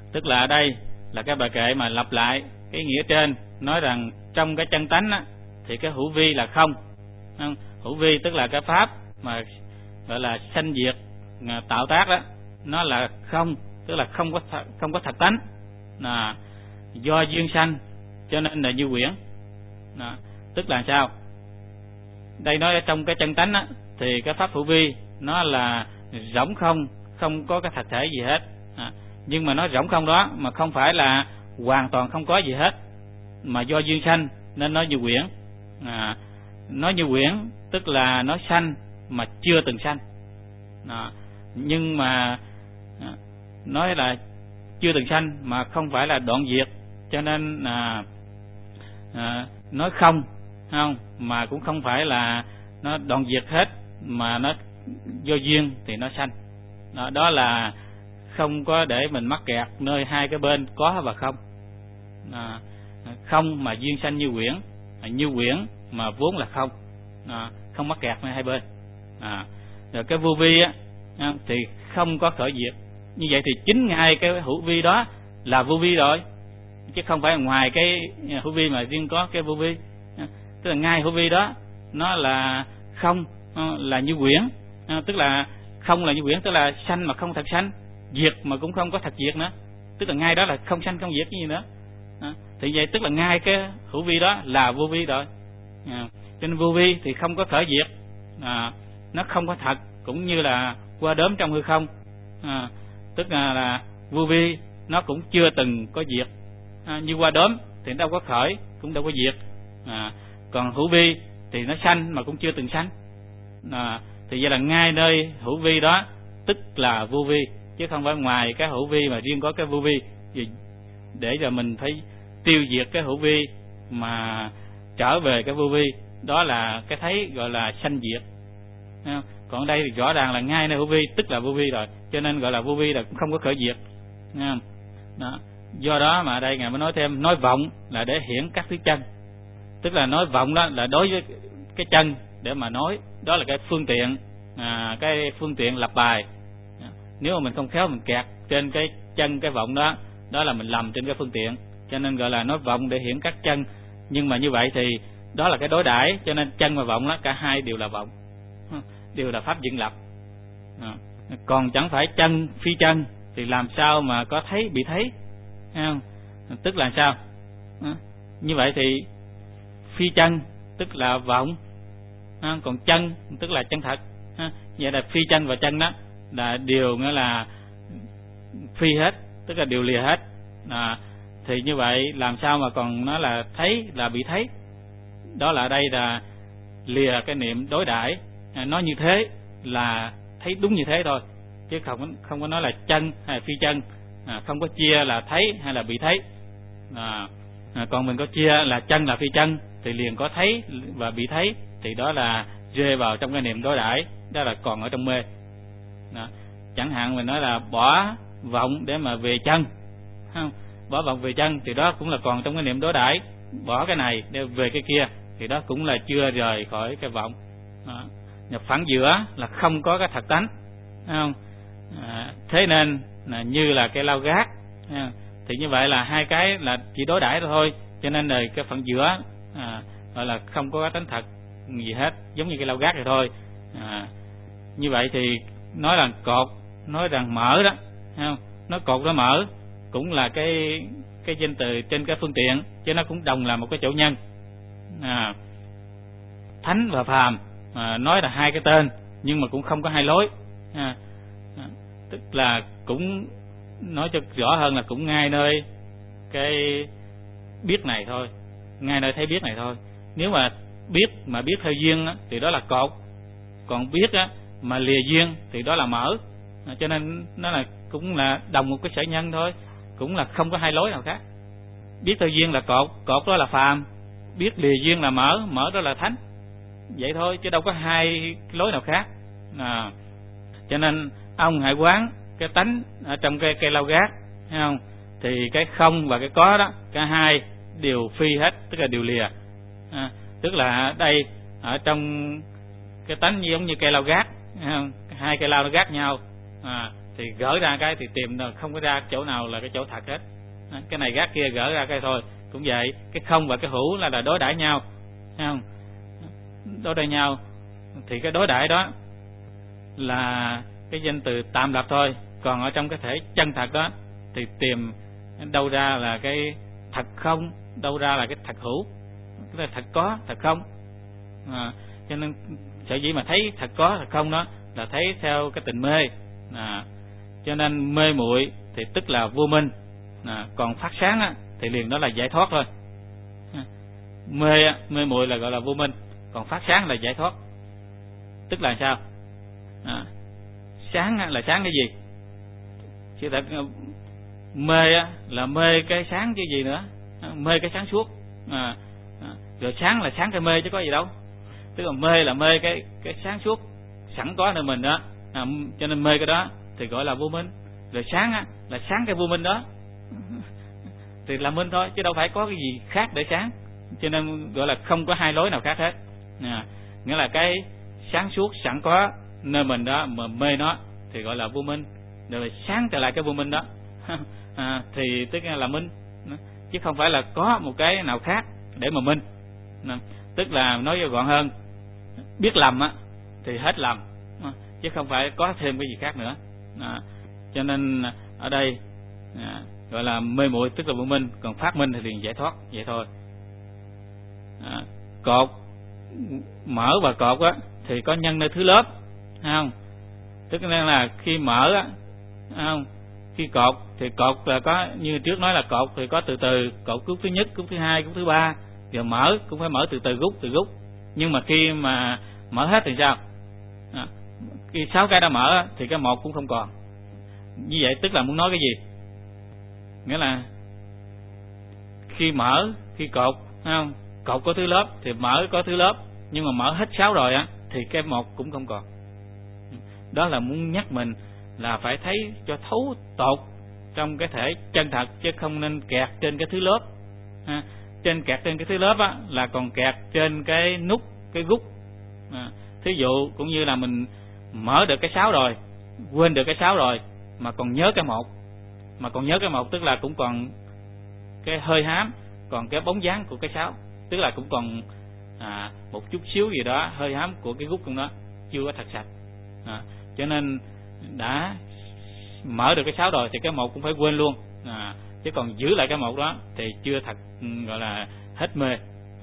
Tức là ở đây là cái bài kệ mà lặp lại cái nghĩa trên, nói rằng trong cái chân tánh á, thì cái hữu vi là không. Hữu vi tức là cái pháp mà gọi là sanh diệt tạo tác đó, nó là không, tức là không có thật tánh, là do duyên sanh cho nên là như quyển. Tức là sao? Đây nói ở trong cái chân tánh á, thì cái pháp hữu vi nó là rỗng không, không có cái thật thể gì hết. Nhưng mà nó rỗng không đó mà không phải là hoàn toàn không có gì hết, mà do duyên sanh nên nó như quyển. Nó như quyển tức là nó sanh mà chưa từng sanh. Nhưng mà nói là chưa từng sanh mà không phải là đoạn diệt, cho nên nói không mà cũng không phải là nó đoạn diệt hết, mà nó do duyên thì nó sanh. Đó là không có để mình mắc kẹt nơi hai cái bên có và không. Không mà duyên sanh như quyển, như quyển mà vốn là không, không mắc kẹt nơi hai bên. Rồi cái vô vi á thì không có khởi diệt. Như vậy thì chính ngay cái hữu vi đó là vô vi rồi, chứ không phải ngoài cái hữu vi mà riêng có cái vô vi. Tức là ngay hữu vi đó nó là không, là như quyển. Tức là không là như quyển, tức là sanh mà không thật sanh, diệt mà cũng không có thật diệt nữa. Tức là ngay đó là không sanh không diệt cái gì nữa. Thì vậy tức là ngay cái hữu vi đó là vô vi rồi. Cho nên vô vi thì không có khởi diệt, nó không có thật, cũng như là qua đốm trong hư không. Tức là vô vi nó cũng chưa từng có diệt. Như qua đốm thì nó đâu có khởi, cũng đâu có diệt. Còn hữu vi thì nó sanh mà cũng chưa từng sanh. Thì vậy là ngay nơi hữu vi đó tức là vô vi, chứ không phải ngoài cái hữu vi mà riêng có cái vô vi. Để cho mình phải tiêu diệt cái hữu vi mà trở về cái vô vi, đó là cái thấy gọi là sanh diệt. Còn ở đây thì rõ ràng là ngay nơi hữu vi tức là vô vi rồi, cho nên gọi là vô vi là cũng không có khởi diệt. Do đó mà ở đây Ngài mới nói thêm, nói vọng là để hiển các thứ chân. Tức là nói vọng đó là đối với cái chân để mà nói, đó là cái phương tiện lập bài. Nếu mà mình không khéo mình kẹt trên cái chân cái vọng đó, đó là mình lầm trên cái phương tiện, cho nên gọi là nói vọng để hiển các chân. Nhưng mà như vậy thì đó là cái đối đãi, cho nên chân và vọng đó cả hai đều là vọng, đều là pháp dựng lập. Còn chẳng phải chân phi chân thì làm sao mà có thấy bị thấy, tức là sao? Như vậy thì phi chân tức là vọng, còn chân tức là chân thật. Vậy là phi chân và chân đó là đều nghĩa là phi hết, tức là đều lìa hết. Thì như vậy làm sao mà còn nói là thấy là bị thấy? Đó là ở đây là lìa cái niệm đối đãi. Nói như thế là thấy đúng như thế thôi, chứ không có nói là chân hay là phi chân. Không có chia là thấy hay là bị thấy. Còn mình có chia là chân là phi chân thì liền có thấy và bị thấy, thì đó là rơi vào trong cái niệm đối đãi, đó là còn ở trong mê. Chẳng hạn mình nói là bỏ vọng để mà về chân, bỏ vọng về chân thì đó cũng là còn trong cái niệm đối đãi. Bỏ cái này để về cái kia thì đó cũng là chưa rời khỏi cái vọng. Nhập phẳng giữa là không có cái thật tánh, không? Thế nên là như là cái lao gác, thì như vậy là hai cái là chỉ đối đãi thôi, cho nên là cái phẳng giữa gọi là không có cái tánh thật gì hết, giống như cái lao gác này thôi. Như vậy thì nói rằng cột, nói rằng mở đó, không? Nói cột nó mở cũng là cái danh từ trên cái phương tiện, chứ nó cũng đồng là một cái chỗ nhân. Thánh và phàm nói là hai cái tên nhưng mà cũng không có hai lối. Tức là cũng nói cho rõ hơn là cũng ngay nơi cái biết này thôi, ngay nơi thấy biết này thôi. Nếu mà biết theo duyên thì đó là cột, còn biết mà lìa duyên thì đó là mở. Cho nên nó là cũng là đồng một cái sở nhân thôi, cũng là không có hai lối nào khác. Biết theo duyên là cột đó là phàm, biết lìa duyên là mở đó là thánh. Vậy thôi chứ đâu có hai lối nào khác. Cho nên ông hãy quán cái tánh ở trong cái cây lao gác, thấy không? Thì cái không và cái có đó cả hai đều phi hết, tức là đều lìa. Tức là ở đây ở trong cái tánh giống như cây lao gác, thấy không? Hai cây lao nó gác nhau, thì gỡ ra cái thì tìm không có ra chỗ nào là cái chỗ thật hết. Cái này gác kia gỡ ra cái thôi. Cũng vậy, cái không và cái hữu là đối đãi nhau, thấy không? Đối đãi nhau thì cái đối đãi đó là cái danh từ tạm lập thôi. Còn ở trong cái thể chân thật đó thì tìm đâu ra là cái thật không, đâu ra là cái thật hữu, cái là thật có, thật không. Cho nên sở dĩ mà thấy thật có, thật không đó là thấy theo cái tình mê. Cho nên mê muội thì tức là vô minh. Còn phát sáng á, thì liền đó là giải thoát thôi. Mê muội là gọi là vô minh, còn phát sáng là giải thoát. Tức là sao? Sáng là sáng cái gì? Chứ thật mê là mê cái sáng chứ gì nữa, mê cái sáng suốt. Rồi sáng là sáng cái mê chứ có gì đâu. Tức là mê là mê cái sáng suốt sẵn có nơi mình đó. Cho nên mê cái đó thì gọi là vô minh. Rồi sáng là sáng cái vô minh đó thì là minh thôi, chứ đâu phải có cái gì khác để sáng. Cho nên gọi là không có hai lối nào khác hết. Nghĩa là cái sáng suốt sẵn có nơi mình đó mà mê nó thì gọi là vô minh. Rồi sáng trở lại cái vô minh đó thì tức là minh, chứ không phải là có một cái nào khác để mà minh. Tức là nói cho gọn hơn, biết lầm thì hết lầm, chứ không phải có thêm cái gì khác nữa. Cho nên ở đây gọi là mê muội tức là vô minh, còn phát minh thì liền giải thoát, vậy thôi. Cột mở và cột thì có nhân nơi thứ lớp, thấy không? Tức là khi mở không, khi cột thì cột là có, như trước nói là cột thì có từ từ, cột cúc thứ nhất, cúc thứ hai, cúc thứ ba. Giờ mở cũng phải mở từ từ rút. Nhưng mà khi mà mở hết thì sao? Khi 6 cái đã mở thì cái một cũng không còn. Như vậy tức là muốn nói cái gì? Nghĩa là khi mở, khi cột, không? Cột có thứ lớp thì mở có thứ lớp, nhưng mà mở hết 6 rồi thì cái một cũng không còn. Đó là muốn nhắc mình là phải thấy cho thấu tột trong cái thể chân thật, chứ không nên kẹt trên cái thứ lớp. Kẹt trên cái thứ lớp là còn kẹt trên cái nút, cái gút. Thí dụ cũng như là mình mở được cái 6 rồi, quên được cái 6 rồi mà còn nhớ cái một. Mà còn nhớ cái một tức là cũng còn cái hơi hám, còn cái bóng dáng của cái 6, tức là cũng còn một chút xíu gì đó hơi hám của cái gút trong đó, chưa có thật sạch. Cho nên đã mở được cái 6 rồi thì cái một cũng phải quên luôn. Chứ còn giữ lại cái một đó thì chưa thật gọi là hết mê.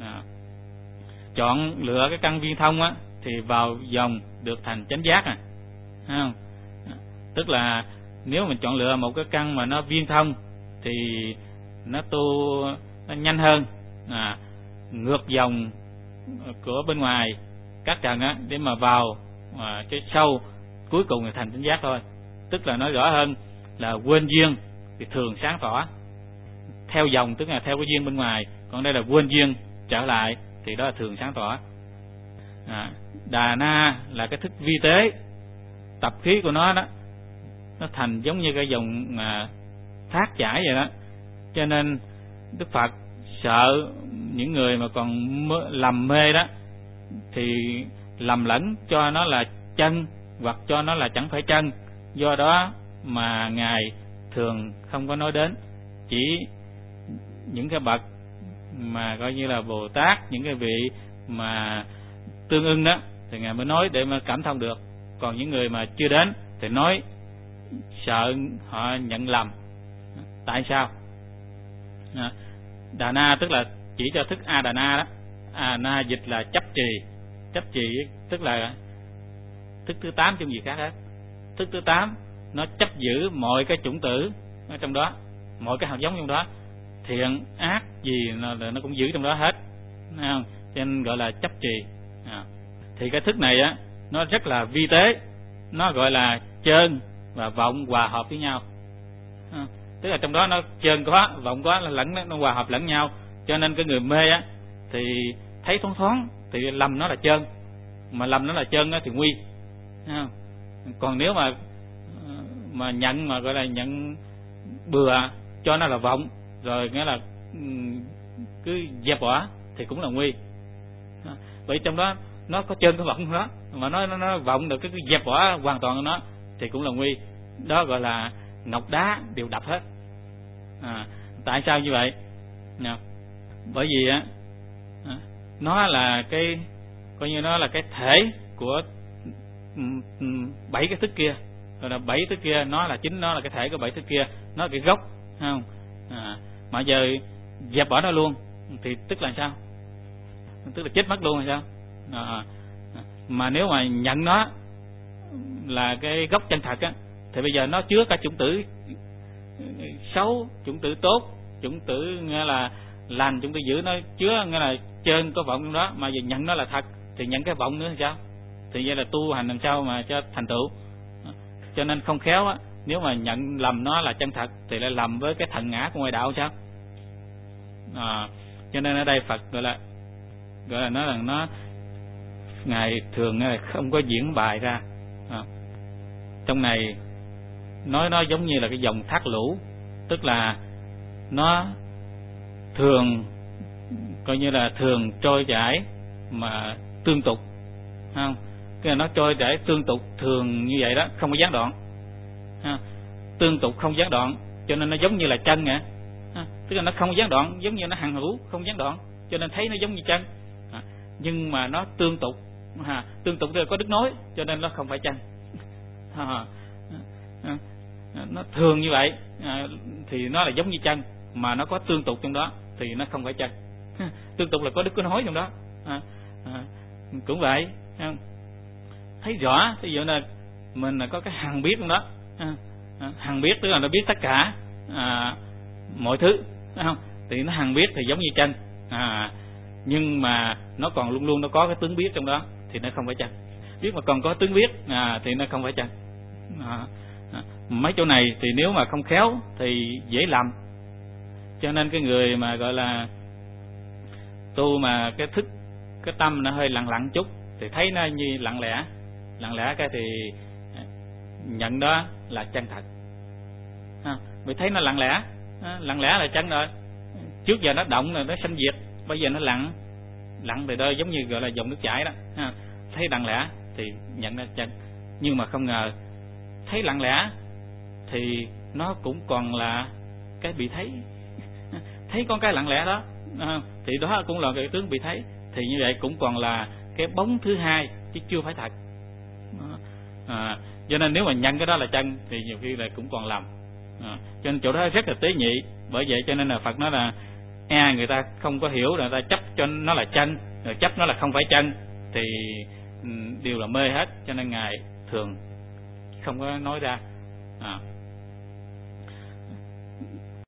Chọn lựa cái căn viên thông thì vào dòng được thành chánh giác. Không? Tức là nếu mình chọn lựa một cái căn mà nó viên thông thì nó tu nó nhanh hơn, ngược dòng của bên ngoài các trần để mà vào cái sâu cuối cùng là thành chánh giác thôi. Tức là nói rõ hơn là quên duyên thì thường sáng tỏ theo dòng, tức là theo cái duyên bên ngoài, còn đây là quên duyên trở lại thì đó là thường sáng tỏ. Đà na là cái thức vi tế, tập khí của nó đó nó thành giống như cái dòng thác chảy vậy đó. Cho nên Đức Phật sợ những người mà còn lầm mê đó thì lầm lẫn cho nó là chân hoặc cho nó là chẳng phải chân. Do đó mà Ngài thường không có nói đến, chỉ những cái bậc mà coi như là Bồ Tát, những cái vị mà tương ưng đó thì Ngài mới nói để mà cảm thông được. Còn những người mà chưa đến thì nói sợ họ nhận lầm. Tại sao? Đà na tức là chỉ cho thức A Đà na đó. Na dịch là chấp trì. Chấp trì tức là thức thứ 8 chứ không gì khác hết. Thức thứ 8 nó chấp giữ mọi cái chủng tử ở trong đó, mọi cái hạt giống trong đó, thiện ác gì nó cũng giữ trong đó hết, không? Cho nên gọi là chấp trì. Thì cái thức này nó rất là vi tế, nó gọi là chơn và vọng hòa hợp với nhau. Tức là trong đó nó chơn có, vọng có, lẫn nó hòa hợp lẫn nhau. Cho nên cái người mê thì thấy thoáng thoáng thì lầm nó là chơn, mà lầm nó là chơn thì nguy. Còn nếu mà nhận mà gọi là nhận bừa cho nó là vọng rồi, nghĩa là cứ dẹp bỏ thì cũng là nguy. Vậy trong đó nó có chơn có vọng đó, mà nó vọng được cái dẹp bỏ hoàn toàn của nó thì cũng là nguy. đó gọi là ngọc đá đều đập hết. Tại sao như vậy? Bởi vì nó là cái, coi như nó là cái thể của 7 cái thức kia, rồi là 7 thức kia nó là chính nó là cái thể của 7 thức kia, nó là cái gốc, không? Mà giờ dẹp bỏ nó luôn thì tức là sao? Tức là chết mất luôn hay sao? Mà nếu mà nhận nó là cái gốc chân thật á, thì bây giờ nó chứa cả chủng tử xấu, chủng tử tốt, chủng tử nghĩa là lành, chủng tử dữ, nó chứa nghĩa là trên có vọng trong đó, mà giờ nhận nó là thật thì nhận cái vọng nữa thì sao? Thì vậy là tu hành làm sao mà cho thành tựu? Cho nên không khéo á, nếu mà nhận lầm nó là chân thật thì lại lầm với cái thần ngã của ngoại đạo sao? Cho nên ở đây Phật gọi là nó Ngài thường là không có diễn bài ra. Trong này nói nó giống như là cái dòng thác lũ, tức là nó thường coi như là thường trôi chảy mà tương tục, không? Cái nó trôi chảy tương tục thường như vậy đó, không có gián đoạn, tương tục không gián đoạn, cho nên nó giống như là chân vậy. Tức là nó không gián đoạn, giống như nó hằng hữu không gián đoạn, cho nên thấy nó giống như chân. Nhưng mà nó tương tục, tương tục thì có đứt nối, cho nên nó không phải chân. Nó thường như vậy thì nó là giống như chân, mà nó có tương tục trong đó thì nó không phải chân. Tương tục là có đứt nối trong đó. Cũng vậy, thấy rõ. Ví dụ là mình là có cái hằng biết trong đó, hằng biết tức là nó biết tất cả mọi thứ, không? Thì nó hằng biết thì giống như chân, nhưng mà nó còn luôn luôn nó có cái tướng biết trong đó thì nó không phải chân. Biết mà còn có tướng biết thì nó không phải chân. Mấy chỗ này thì nếu mà không khéo thì dễ lầm. Cho nên cái người mà gọi là tu mà cái thức, cái tâm nó hơi lặng lặng chút thì thấy nó như lặng lẽ cái thì nhận đó là chân thật. Vì thấy nó lặng lẽ là chân rồi. Trước giờ nó động rồi nó sanh diệt, bây giờ nó lặng thì đó giống như gọi là dòng nước chảy đó. Thấy lặng lẽ thì nhận ra chân, nhưng mà không ngờ thấy lặng lẽ thì nó cũng còn là cái bị thấy. Thấy con cái lặng lẽ đó thì đó cũng là cái tướng bị thấy, thì như vậy cũng còn là cái bóng thứ hai chứ chưa phải thật. Cho nên nếu mà nhận cái đó là chân thì nhiều khi là cũng còn lầm. Cho nên chỗ đó rất là tế nhị. Bởi vậy cho nên là Phật nói là người ta không có hiểu, người ta chấp cho nó là chân, rồi chấp nó là không phải chân thì đều là mê hết. Cho nên Ngài thường không có nói ra.